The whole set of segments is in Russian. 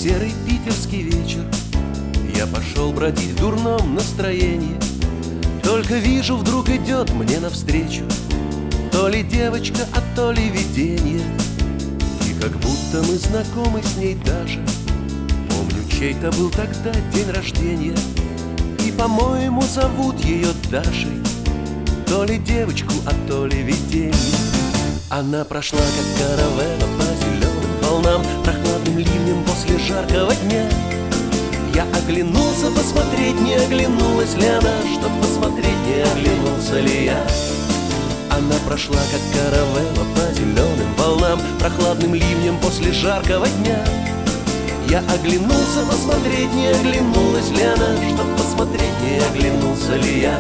серый питерский вечер. Я пошел бродить в дурном настроении. Только вижу, вдруг идет мне навстречу то ли девочка, а то ли видение. И как будто мы знакомы с ней даже. Помню, чей-то был тогда день рождения. И, по-моему, зовут ее Дашей. То ли девочку, а то ли видение. Она прошла, как каравелла, по зеленым волнам, прохладным ливнем после жаркого дня. Я оглянулся посмотреть, не оглянулась ли она, чтоб посмотреть, не оглянулся ли я. Она прошла, как каравелла, по зеленым волнам, прохладным ливнем после жаркого дня. Я оглянулся посмотреть, не оглянулась ли она, чтоб посмотреть, не оглянулся ли я.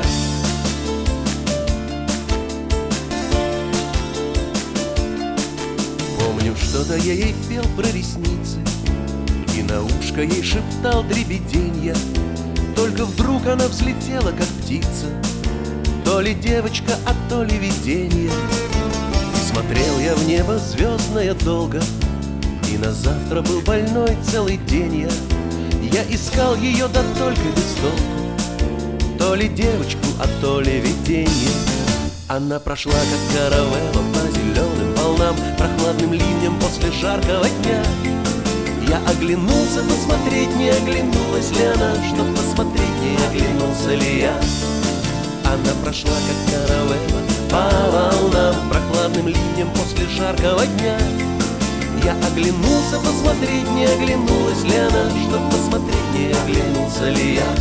Помню, что-то я ей пел про ресницы и на ушко ей шептал дребеденья. Только вдруг она взлетела, как птица, то ли девочка, а то ли видение. И смотрел я в небо звездное долго, и на завтра был больной целый день я искал ее, да только без толку, то ли девочку, а то ли видение. Она прошла, как каравелла, по зеленым волнам, прохладным ливнем после жаркого дня. Я оглянулся посмотреть, не оглянулась ли она, чтоб посмотреть, не оглянулся ли я. Она прошла, как каравелла, по волнам, прохладным ливнем после жаркого дня. Я оглянулся посмотреть, не оглянулась ли она, чтоб посмотреть, не оглянулся ли я.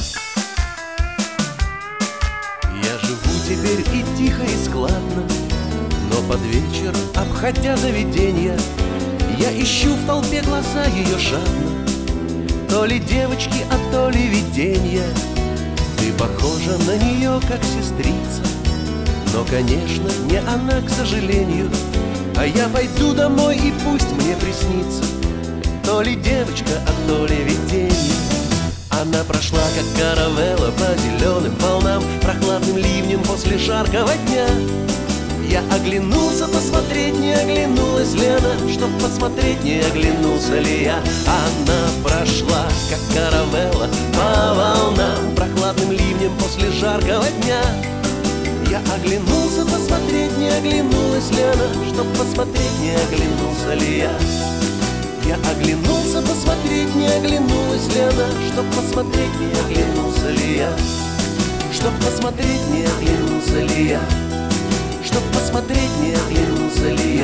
Я живу теперь и тихо, и складно, но под вечер, обходя заведенья, я ищу в толпе глаза ее жадно, то ли девочки, а то ли виденья. Ты похожа на нее, как сестрица, но, конечно, не она, к сожалению. А я пойду домой, и пусть мне приснится то ли девочка, а то ли видение. Она прошла, как каравелла, по зеленым волнам, прохладным ливнем после жаркого дня. Я оглянулся посмотреть, не оглянулась ли она, чтоб посмотреть, не оглянулся ли я. Она прошла, как каравелла, по волнам, прохладным ливнем после жаркого дня. Я оглянулся посмотреть, не оглянулась ли она, чтоб посмотреть, не оглянулся ли я. Я оглянулся посмотреть, не оглянулась ли она, чтоб посмотреть, не оглянулся ли я. Чтоб посмотреть, не оглянулся ли я. Чтоб посмотреть, не оглянулся ли я.